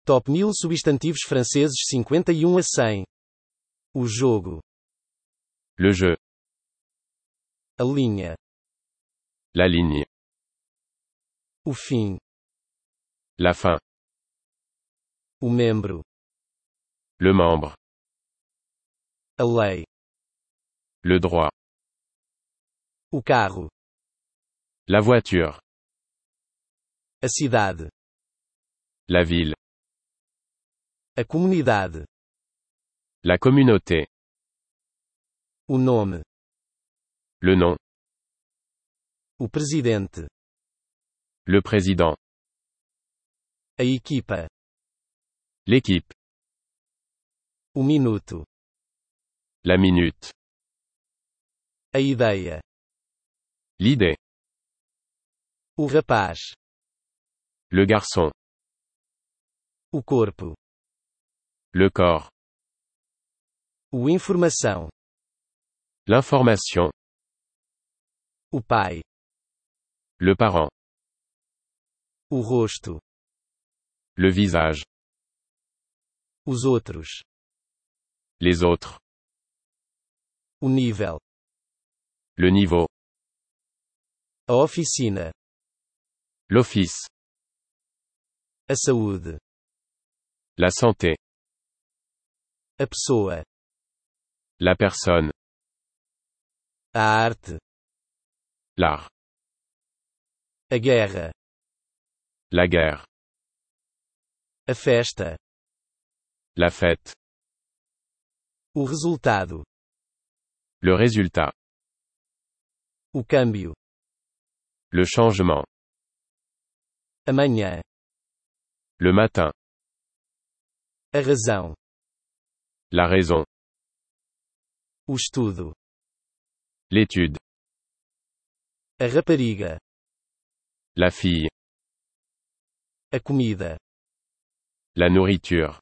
Top 1000 substantivos franceses 51 a 100. O jogo. Le jeu. A linha. La ligne. O fim. La fin. O membro. Le membre. A lei. Le droit. O carro. La voiture. A cidade. La ville. A comunidade. La communauté. O nome. Le nom. O presidente. Le président. A equipa. L'équipe. O minuto. La minute. A ideia. L'idée. O rapaz. Le garçon. O corpo. Le corps. O informação. L'information. O pai. Le parent. O rosto. Le visage. Os outros. Les autres. O nível. Le niveau. A oficina. L'office. A saúde. La santé. A pessoa. La personne. A arte. L'art. A guerra. La guerre. A festa. La fête. O resultado. Le résultat. O câmbio. Le changement. Amanhã. Le matin. A razão. La raison. O estudo. L'étude. A rapariga. La fille. A comida. La nourriture.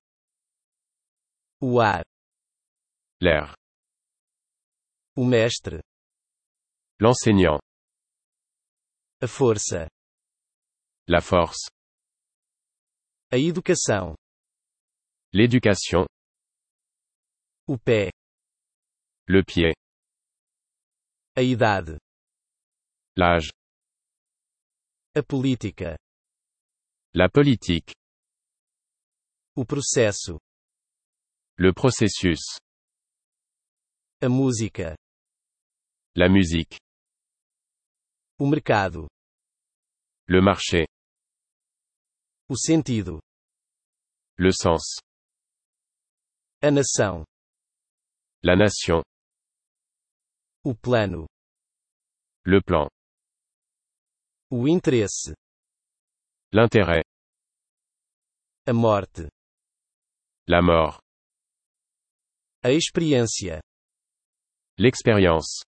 O ar. L'air. O mestre. L'enseignant. A força. La force. A educação. L'éducation. O pé. Le pied. A idade. L'âge. A política. La politique. O processo. Le processus. A música. La musique. O mercado. Le marché. O sentido. Le sens. A nação. La nation. O plano. Le plan. O interesse. L'intérêt. A morte. La mort. A experiência. L'expérience.